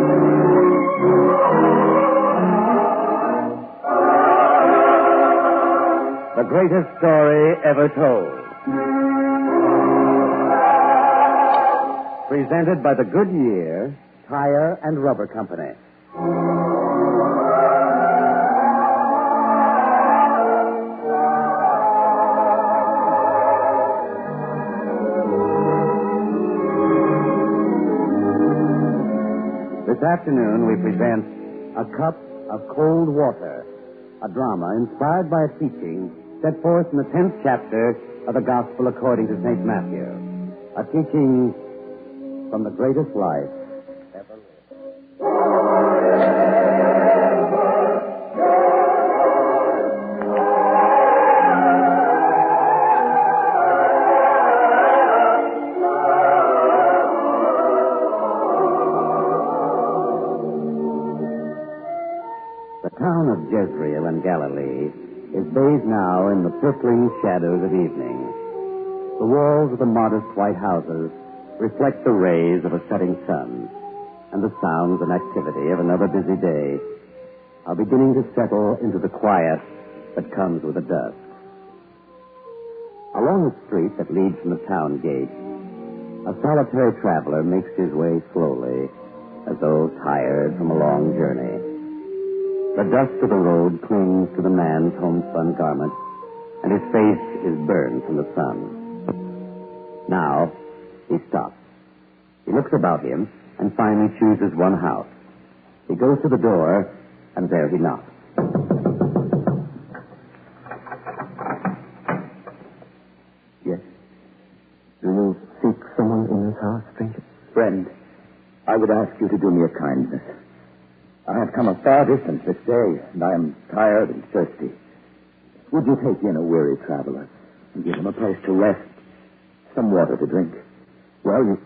The greatest story ever told. Presented by the Goodyear Tire and Rubber Company. This afternoon we present A Cup of Cold Water, a drama inspired by a teaching set forth in the 10th chapter of the Gospel according to St. Matthew. A teaching from the greatest life ever lived. The town of Jezreel in Galilee is bathed now in the purpling shadows of evening. The walls of the modest white houses reflect the rays of a setting sun, and the sounds and activity of another busy day are beginning to settle into the quiet that comes with the dusk. Along the street that leads from the town gate, a solitary traveler makes his way slowly, as though tired from a long journey. The dust of the road clings to the man's homespun garment, and his face is burned from the sun. Now, he stops. He looks about him and finally chooses one house. He goes to the door, and there he knocks. Yes? Do you seek someone in this house, stranger? Friend, I would ask you to do me a kindness. I have come a far distance this day, and I am tired and thirsty. Would you take in a weary traveler and give him a place to rest, some water to drink? Well, you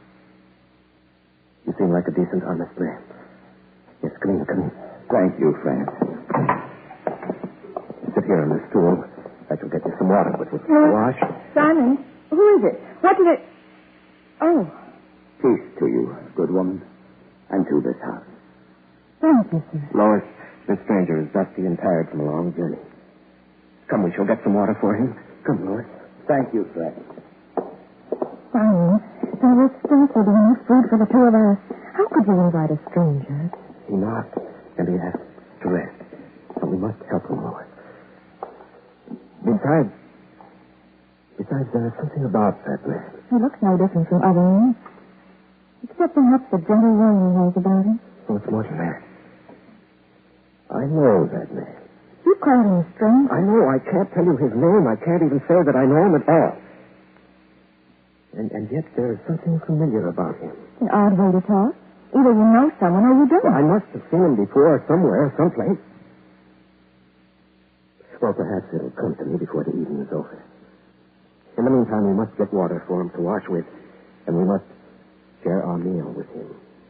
seem like a decent, honest man. Yes, come in. Thank you, friend. Sit here on this stool. I shall get you some water with you. Wash. Simon, who is it? What did it... Oh. Peace to you, good woman, and to this house. Thank you, sir. Lois, this stranger is dusty and tired from a long journey. Come, we shall get some water for him. Come, Lois. Thank you, friend. Simon, there was scarcely enough food for the two of us. How could you invite a stranger? He knocked, and he asked to rest. So we must help him, Lois. Besides, there is something about that man. He looks no different from other men. Except perhaps the gentle way he has about him. Oh, it's more than that. I know that man. You called him a stranger. I know. I can't tell you his name. I can't even say that I know him at all. And yet there is something familiar about him. An odd way to talk. Either you know someone or you don't. Well, I must have seen him before, somewhere, someplace. Well, perhaps it'll come to me before the evening is over. In the meantime, we must get water for him to wash with, and we must share our meal with him.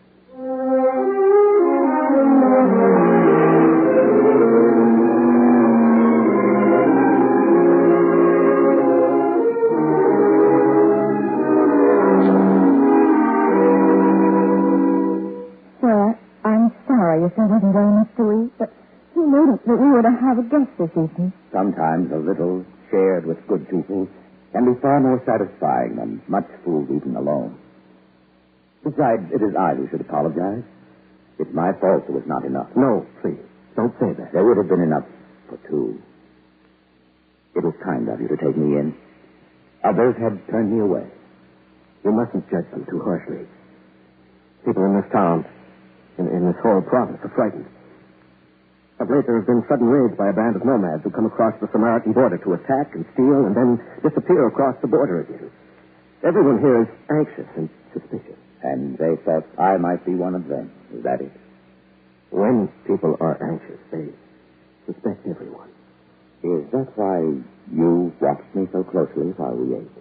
Sir, I'm sorry if there wasn't very much to eat, but he made it that we were to have a guest this evening. Sometimes a little shared with good people can be far more satisfying than much food eaten alone. Besides, it is I who should apologize. It's my fault there was not enough. No, please, don't say that. There would have been enough for two. It was kind of you to take me in. Others had turned me away. You mustn't judge them too harshly. People in this town, in this whole province, are frightened. Of late, there has been sudden raids by a band of nomads who come across the Samaritan border to attack and steal and then disappear across the border again. Everyone here is anxious and suspicious. And they thought I might be one of them. Is that it? When people are anxious, they suspect everyone. Is that why you watched me so closely while we ate?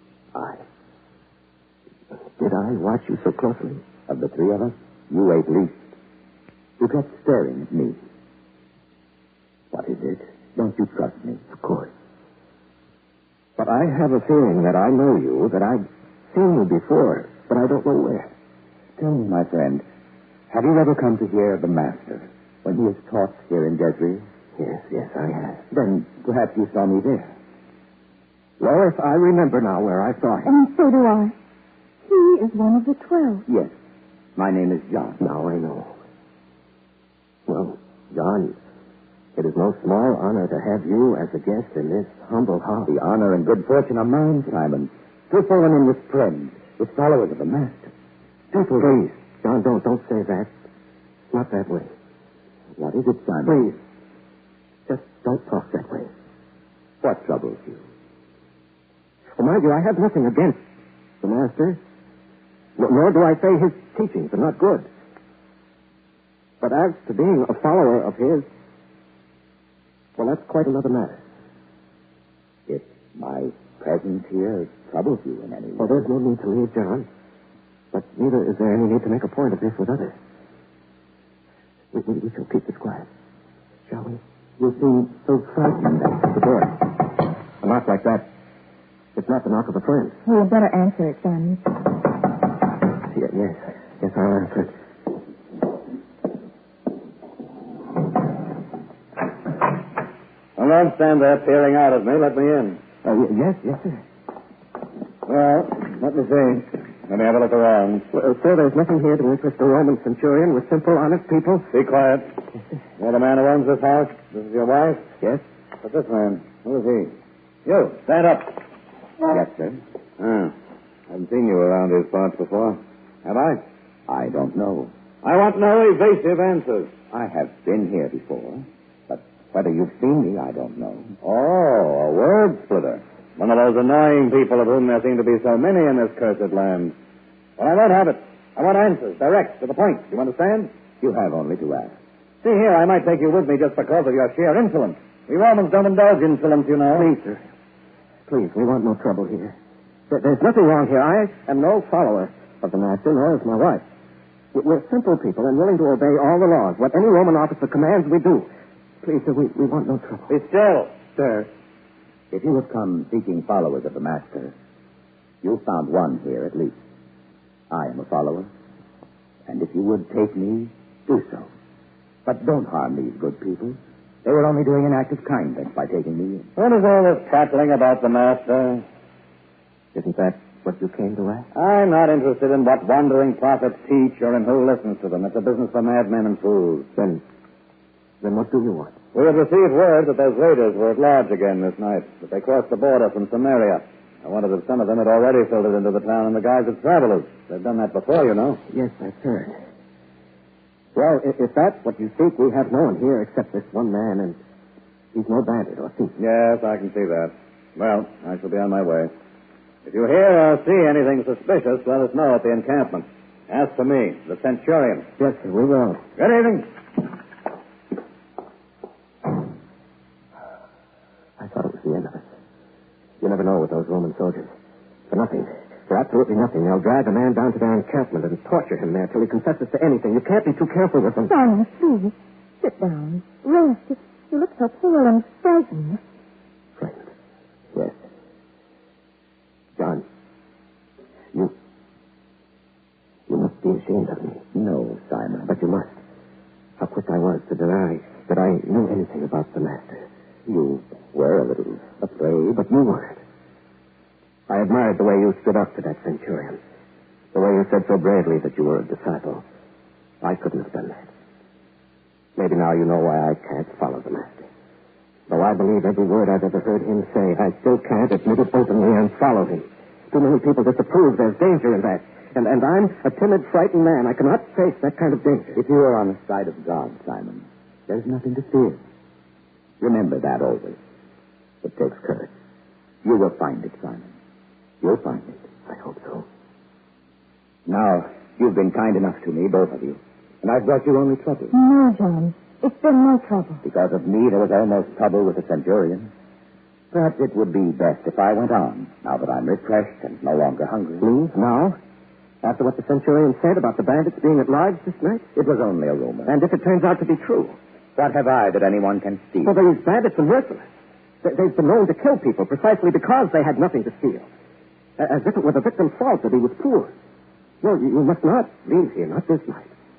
Did I watch you so closely? Of the three of us, you ate least. You kept staring at me. What is it? Don't you trust me? Of course. But I have a feeling that I know you, that I've seen you before, but I don't know where. Tell me, my friend, Have you ever come to hear of the master when he is taught here in Desri? Yes, I have. Then perhaps you saw me there. Lois, I remember now where I saw him. And so do I. He is one of the 12. Yes. My name is John. Now I know. Well, John, it is no small honor to have you as a guest in this humble house. The honor and good fortune are mine, Simon. To have fallen in with friends, with followers of the master. Please, John, don't say that. Not that way. What is it, Simon? Please, just don't talk that way. What troubles you? Well, mind you, I have nothing against the master. Nor do I say his teachings are not good. But as to being a follower of his, well, that's quite another matter. If my presence here troubles you in any way... Well, there's no need to leave, John. But neither is there any need to make a point of this with others. We shall keep this quiet. Shall we? You seem so frightened. That's the door. A knock like that, it's not the knock of a friend. We had better answer it, Sammy. Yes, I'll answer it. Well, don't stand there peering out at me. Let me in. Yes, sir. Well, let me see. Let me have a look around. Well, sir, there's nothing here to interest a Roman centurion. We're simple, honest people. Be quiet. You're the man who owns this house? This is your wife? Yes. But this man, who is he? You, stand up. Yes, sir. Haven't seen you around these parts before. Have I? I don't know. I want no evasive answers. I have been here before, but whether you've seen me, I don't know. Oh, a word splitter. One of those annoying people of whom there seem to be so many in this cursed land. Well, I won't have it. I want answers, direct, to the point. You understand? You have only to ask. See here, I might take you with me just because of your sheer insolence. We Romans don't indulge insolence, you know. Please, sir. Please, we want no trouble here. There's nothing wrong here. I am no follower of the master, nor is my wife. We're simple people and willing to obey all the laws. What any Roman officer commands, we do. Please, sir, we want no trouble. Be still. Sir, if you have come seeking followers of the master, you've found one here at least. I am a follower, and if you would take me, do so. But don't harm these good people. They were only doing an act of kindness by taking me in. What is all this prattling about the master? Isn't that what you came to ask? I'm not interested in what wandering prophets teach or in who listens to them. It's a business for madmen and fools. Then what do you want? We have received word that those raiders were at large again this night, that they crossed the border from Samaria. I wondered if some of them had already filtered into the town in the guise of travelers. They've done that before, you know. Yes, I've heard. Well, if that's what you seek, we have no one here except this one man, and he's no bandit or thief. Yes, I can see that. Well, I shall be on my way. If you hear or see anything suspicious, let us know at the encampment. Ask for me, the centurion. Yes, sir, we will. Good evening. I thought it was the end of it. You never know with those Roman soldiers. For nothing. For absolutely nothing. They'll drag a man down to their encampment and torture him there till he confesses to anything. You can't be too careful with them. Simon, please. Sit down. Rest. You look so pale and frightened. Frightened? Yes. John, you must be ashamed of me. No, Simon. But you must. How quick I was to deny that I knew anything about the master. You were a little afraid. But you weren't. I admired the way you stood up to that centurion. The way you said so bravely that you were a disciple. I couldn't have done that. Maybe now you know why I can't follow the master. Though I believe every word I've ever heard him say, I still can't admit it openly and follow him. Too many people disapprove. There's danger in that. And I'm a timid, frightened man. I cannot face that kind of danger. If you are on the side of God, Simon, there's nothing to fear. Remember that always. It takes courage. You will find it, Simon. You'll find it. I hope so. Now, you've been kind enough to me, both of you. And I've brought you only trouble. No, John. It's been my trouble. Because of me, there was almost trouble with the centurion. Perhaps it would be best if I went on, now that I'm refreshed and no longer hungry. Please, now? After what the centurion said about the bandits being at large this night? It was only a rumor. And if it turns out to be true? What have I that anyone can steal? Well, these bandits are merciless. They've been known to kill people precisely because they had nothing to steal. As if it were the victim's fault that he was poor. No, you must not leave here, not this night.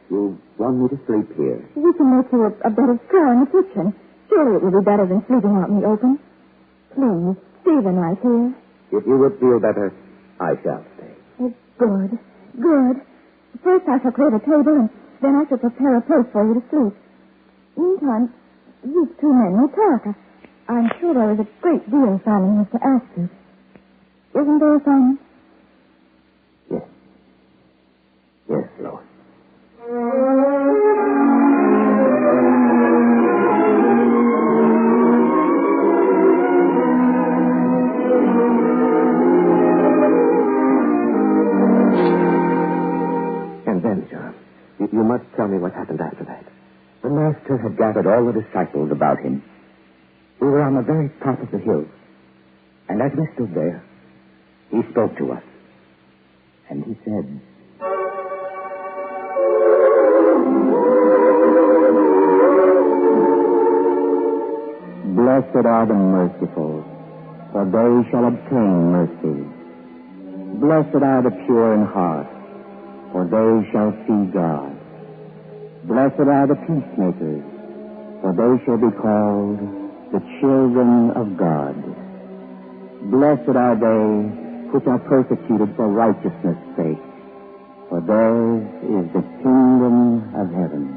You want me to sleep here? We can make you a bed of straw in the kitchen. Surely it will be better than sleeping out in the open. Please, stay the night here. If you would feel better, I shall stay. Oh, good. Good. First I shall clear the table, and then I shall prepare a place for you to sleep. Meantime, these two men will talk. I'm sure there is a great deal Simon has to ask you. Isn't there, Simon? Yes. Yes, Lois. And then, John, you must tell me what happened after that. The master had gathered all the disciples about him. We were on the very top of the hill. And as we stood there, he spoke to us. And he said, Blessed are the merciful, for they shall obtain mercy. Blessed are the pure in heart, for they shall see God. Blessed are the peacemakers, for they shall be called the children of God. Blessed are they which are persecuted for righteousness' sake, for theirs is the kingdom of heaven.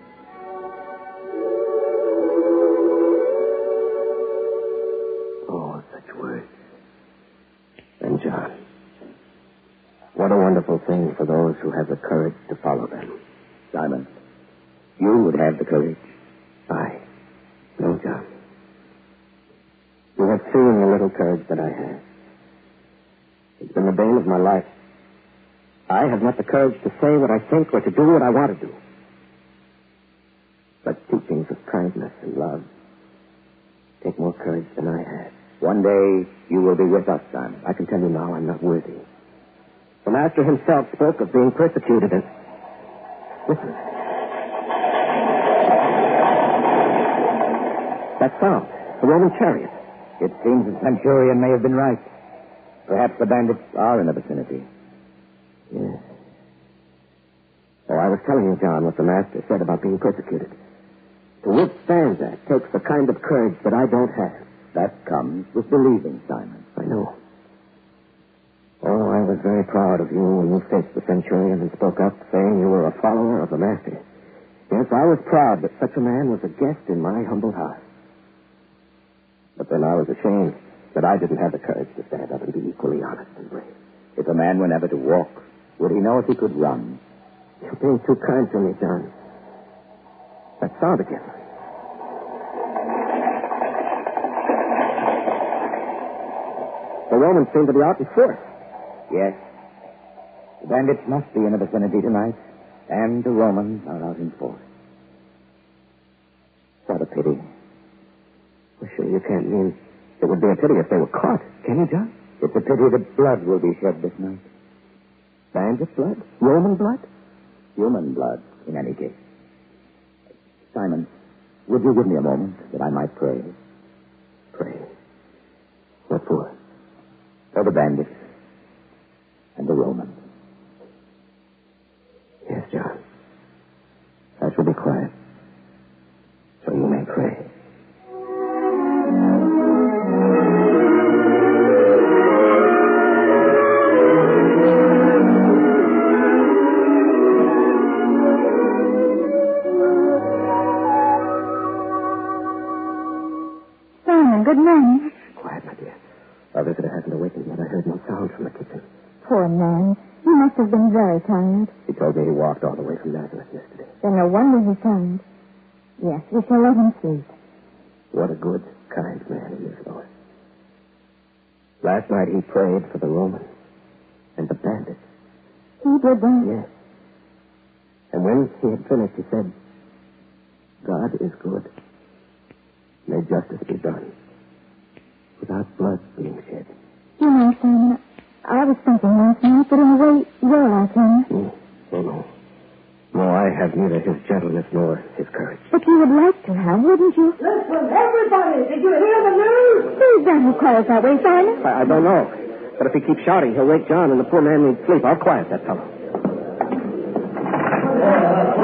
Oh, such words. And John, what a wonderful thing for those who have the courage to follow them. Simon, you would have the courage. No, John. You have seen the little courage that I have. It's been the bane of my life. I have not the courage to say what I think or to do what I want to do. But teachings of kindness and love take more courage than I have. One day you will be with us, Simon. I can tell you now I'm not worthy. The Master himself spoke of being persecuted and... Listen. That sound. A Roman chariot. It seems the centurion may have been right. Perhaps the bandits are in the vicinity. Yes. Oh, I was telling you, John, what the Master said about being persecuted. To withstand that takes the kind of courage that I don't have. That comes with believing, Simon. I know. Oh, I was very proud of you when you faced the centurion and spoke up, saying you were a follower of the Master. Yes, I was proud that such a man was a guest in my humble house. But then I was ashamed that I didn't have the courage to stand up and be equally honest and brave. If a man were never to walk, would he know if he could run? You're being too kind to me, John. That sound again. The Romans seem to be out in force. Yes. The bandits must be in the vicinity tonight, and the Romans are out in force. What a pity. Well, sure, you can't mean it would be a pity if they were caught, can you, John? It's a pity that blood will be shed this night. Bandit blood? Roman blood? Human blood, in any case. Simon, would you give me a moment that I might pray? Pray. What for? For the bandits and the Romans. Yes, John. I shall be quiet, so you may pray. Good morning. Quiet, my dear. Our visitor hasn't awakened yet. I heard no sound from the kitchen. Poor man. He must have been very tired. He told me he walked all the way from Nazareth yesterday. Then no wonder he's tired. Yes, we shall let him sleep. What a good, kind man he is, Lois. Last night he prayed for the Romans and the bandits. He did that? Yes. And when he had finished, he said, God is good. May justice be done without blood being shed. You know, Simon, I was thinking last night that in a way you're like him. Oh, no. No, I have neither his gentleness nor his courage. But you would like to have, wouldn't you? Listen, everybody, did you hear the news? Who's that who calls that way, Simon? I don't know. But if he keeps shouting, he'll wake John, and the poor man needs sleep. I'll quiet that fellow.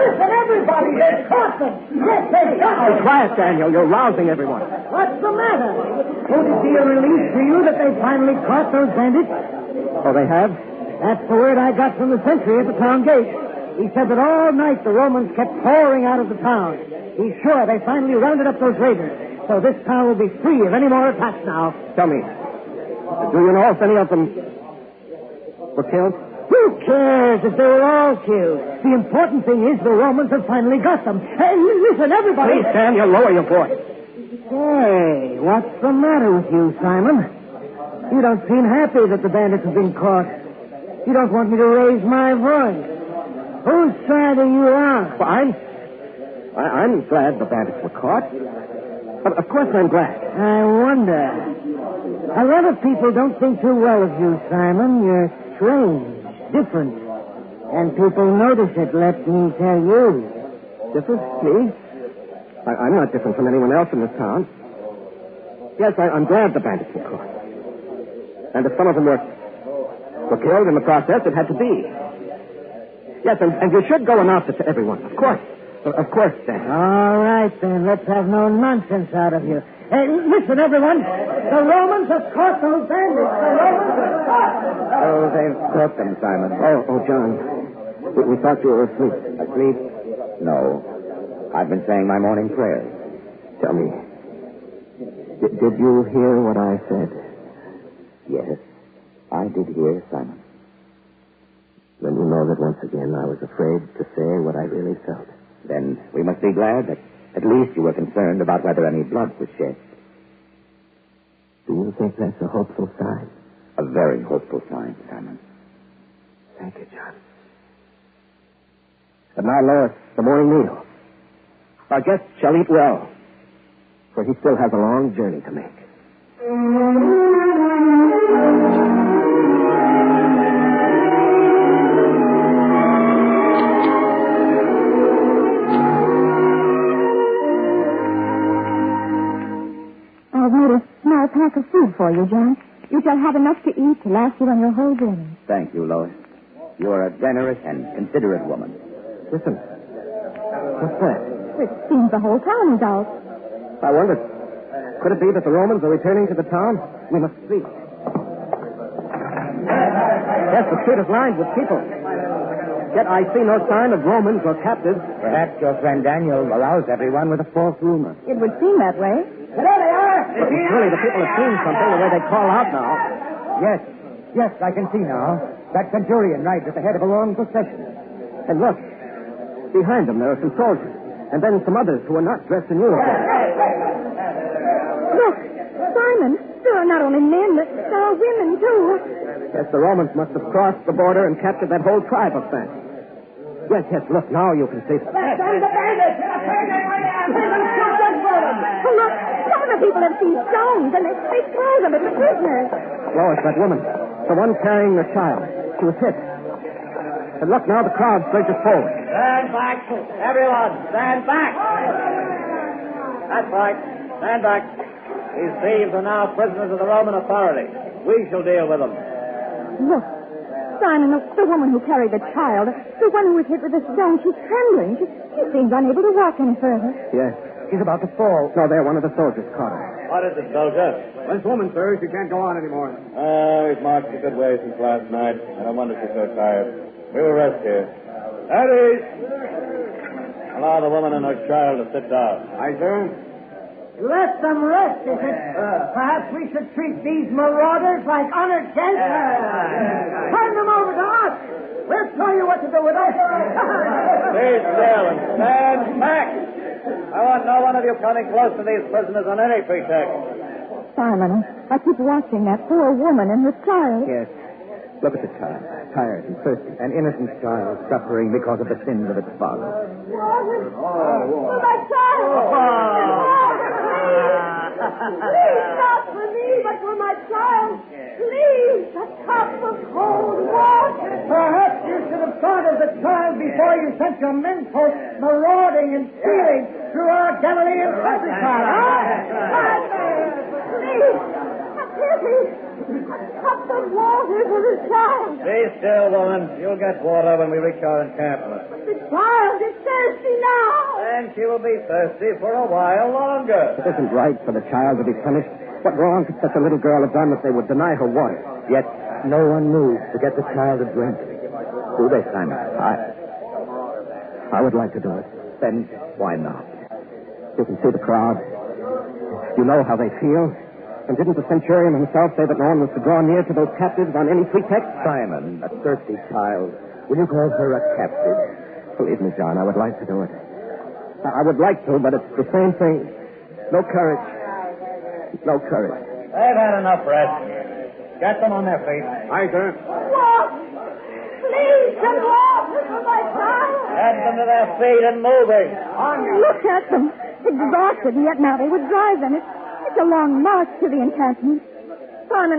Listen, everybody, they've caught them. Yes, they've got them. Be quiet, Daniel. You're rousing everyone. What's the matter? Won't it be a relief to you that they finally caught those bandits? Oh, they have? That's the word I got from the sentry at the town gate. He said that all night the Romans kept pouring out of the town. He's sure they finally rounded up those raiders. So this town will be free of any more attacks now. Tell me, do you know if any of them were killed? Who cares if they were all killed? The important thing is the Romans have finally got them. Hey, listen, everybody. Please, Daniel, lower your voice. Hey, what's the matter with you, Simon? You don't seem happy that the bandits have been caught. You don't want me to raise my voice. Whose side are you on? Well, I'm glad the bandits were caught. Of course I'm glad. I wonder. A lot of people don't think too well of you, Simon. You're strange, different. And people notice it, let me tell you. Different? Me? I'm not different from anyone else in this town. Yes, I'm glad the bandits were caught. And if some of them were killed in the process, it had to be. Yes, and you should go announce it to everyone. Of course. Of course, Dan. All right, then. Let's have no nonsense out of you. Hey, listen, everyone. The Romans have caught those bandits. The Romans have caught them. Oh, they've caught them, Simon. Oh, John. We thought you were asleep. Asleep? No. I've been saying my morning prayers. Tell me, did you hear what I said? Yes, I did hear, Simon. Then you know that once again I was afraid to say what I really felt. Then we must be glad that at least you were concerned about whether any blood was shed. Do you think that's a hopeful sign? A very hopeful sign, Simon. Thank you, John. But now, Lois, the morning meal. Our guest shall eat well, for he still has a long journey to make. I've made a small pack of food for you, John. You shall have enough to eat to last you on your whole journey. Thank you, Lois. You are a generous and considerate woman. Listen. What's that? It seems the whole town is out. I wondered. Could it be that the Romans are returning to the town? We must see. Yes, the street is lined with people. Yet I see no sign of Romans or captives. Perhaps your friend Daniel aroused everyone with a false rumor. It would seem that way. There they are. But surely the people have seen something the way they call out now. Yes, I can see now. That centurion rides at the head of a long procession. And look, behind them there are some soldiers. And then some others who are not dressed in uniform. Look, Simon, there are not only men, but there are women, too. Yes, the Romans must have crossed the border and captured that whole tribe of them. Yes, look, now you can see them. That's the bandits. Oh, look, some of the people have seized stones, and they throw them at the prisoners. Lois, that woman, the one carrying the child, she was hit. And look, now the crowd surges forward. Stand back. Everyone, stand back. That's right. Stand back. These thieves are now prisoners of the Roman authority. We shall deal with them. Look, Simon, the woman who carried the child, the one who was hit with the stone, she's trembling. She seems unable to walk any further. Yes. She's about to fall. No, there, one of the soldiers caught her. What is it, soldier? This woman, sir, she can't go on anymore. We've marched a good way since last night. I don't wonder she's so tired. We will rest here. At ease. Allow the woman and her child to sit down. Aye, sir. Let them rest, is it? Perhaps we should treat these marauders like honored guests. Turn them over to us. We'll tell you what to do with us. Be still and stand back. I want no one of you coming close to these prisoners on any pretext. Simon, I keep watching that poor woman and her child. Yes. Look at the child, tired and thirsty. An innocent child suffering because of the sins of its father. For my child! Please, not for me, but for my child. Please, a cup of cold water. Perhaps you should have thought of the child before you sent your men folks marauding and stealing through our Galilean countryside, huh? Please, a pity. A cup of water for the child. Be still, woman. You'll get water when we reach our encampment. The child is thirsty now. And she will be thirsty for a while longer. It isn't right for the child to be punished. What wrong could such a little girl have done that they would deny her water? Yet no one moves to get the child a drink. Do they, Simon? I would like to do it. Then why not? You can see the crowd. You know how they feel. And didn't the centurion himself say that no one was to draw near to those captives on any pretext? Simon, a thirsty child. Will you call her a captive? Believe me, John, I would like to do it. I would like to, but it's the same thing. No courage. No courage. They've had enough rest. Get them on their feet. Aye, sir. Walk! Please, some water for my child. Get them to their feet and moving. On you. Look at them. Exhausted, yet now they would drive them. It's a long march to the encampment. Simon,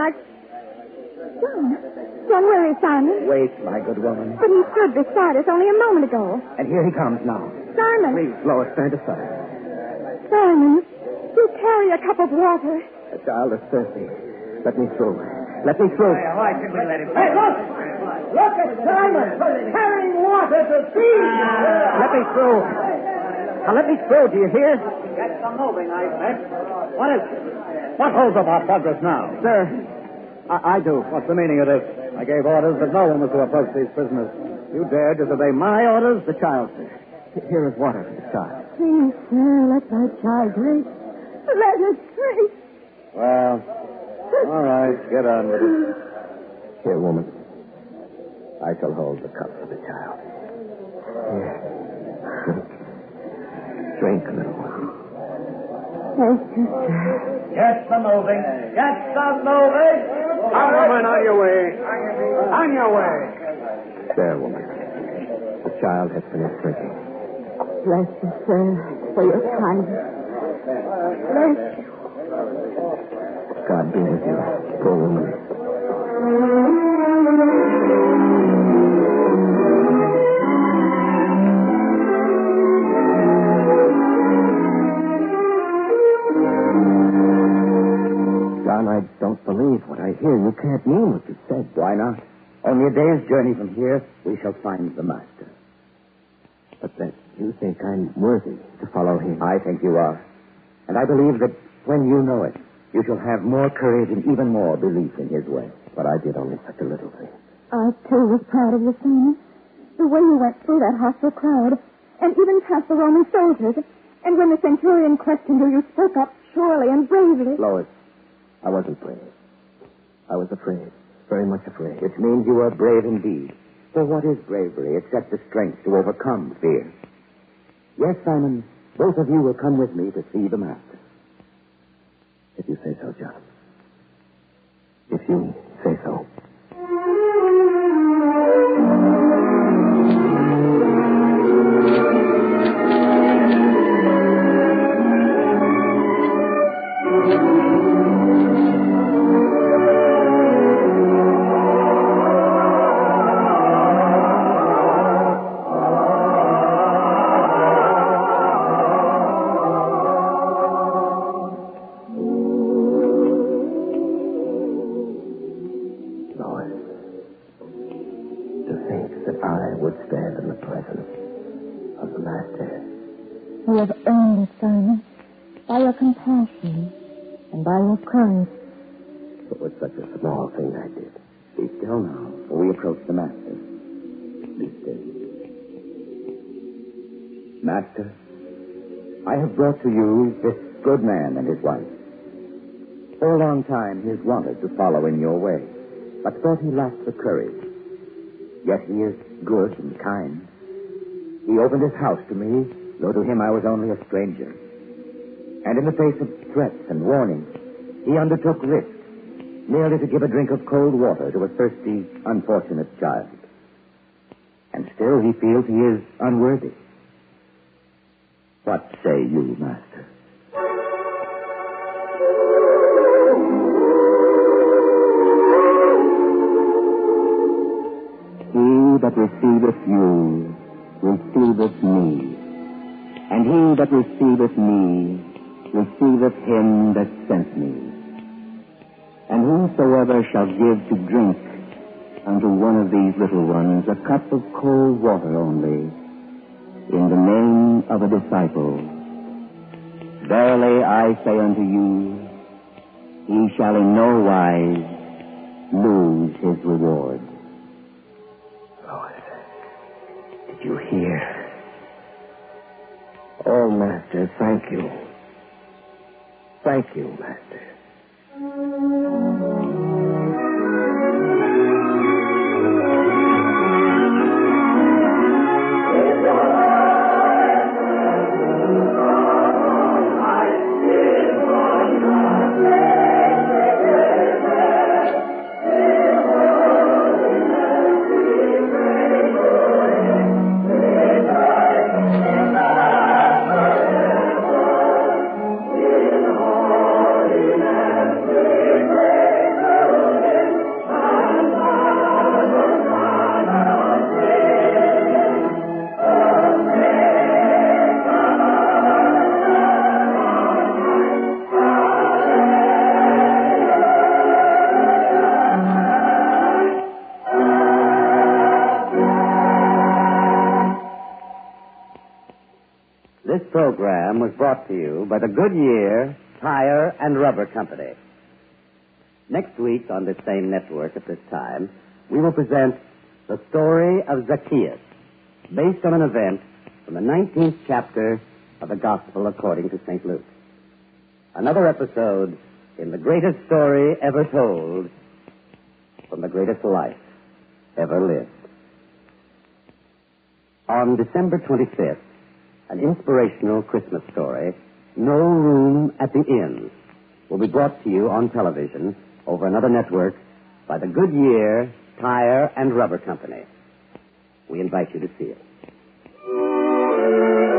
John, where is Simon? Wait, my good woman. But he stood beside us only a moment ago. And here he comes now. Simon. Please, Lois, stand aside. Simon, you carry a cup of water. The child is thirsty. Let me through. Let me through. Why should we let him? Hey, look! Look at Simon carrying water to feed. Let me through. Now, let me through. Do you hear? Get them moving, I said. What is it? What holds up our progress now? Sir, I do. What's the meaning of this? I gave orders that no one was to approach these prisoners. You dared disobey my orders? The child, sir. Here is water for the child. Please, sir, let my child drink. Let us drink. Well, all right. Get on with it. Here, woman. I shall hold the cup for the child. Here. Drink. Drink a little while. Thank you, sir. Get them moving. Get them moving. Come, woman, on your way. On your way. There, woman. The child has finished drinking. Bless you, sir, for your kindness. Bless you. God be with you, poor woman. John, I don't believe what I hear. You can't mean what you said. Why not? Only a day's journey from here, we shall find the master. But then you think I'm worthy to follow him. I think you are. And I believe that when you know it, you shall have more courage and even more belief in his way. But I did only such a little thing. I, too, was proud of you, Simon. The way you went through that hostile crowd, and even past the Roman soldiers. And when the centurion questioned you, you spoke up surely and bravely. Lois, I wasn't brave. I was afraid. Very much afraid. Which means you are brave indeed. For what is bravery except the strength to overcome fear? Yes, Simon, both of you will come with me to see the master. If you say so, John. If you say so. You have earned it, Simon, by your compassion and by your courage. It was such a small thing I did. Be still now, for we approach the master. Be still. Master, I have brought to you this good man and his wife. For a long time he has wanted to follow in your way, but thought he lacked the courage. Yet he is good and kind. He opened his house to me, though to him I was only a stranger. And in the face of threats and warnings, he undertook risks, merely to give a drink of cold water to a thirsty, unfortunate child. And still he feels he is unworthy. What say you, Master? He that receiveth you receiveth me, and he that receiveth me receiveth him that sent me. And whosoever shall give to drink unto one of these little ones a cup of cold water only, in the name of a disciple, verily I say unto you, he shall in no wise lose his reward. Lord, did you hear? Oh, Master, thank you. Thank you, Master. This program was brought to you by the Goodyear Tire and Rubber Company. Next week on this same network at this time, we will present the story of Zacchaeus, based on an event from the 19th chapter of the Gospel according to St. Luke. Another episode in the greatest story ever told from the greatest life ever lived. On December 25th, an inspirational Christmas story, No Room at the Inn, will be brought to you on television over another network by the Goodyear Tire and Rubber Company. We invite you to see it.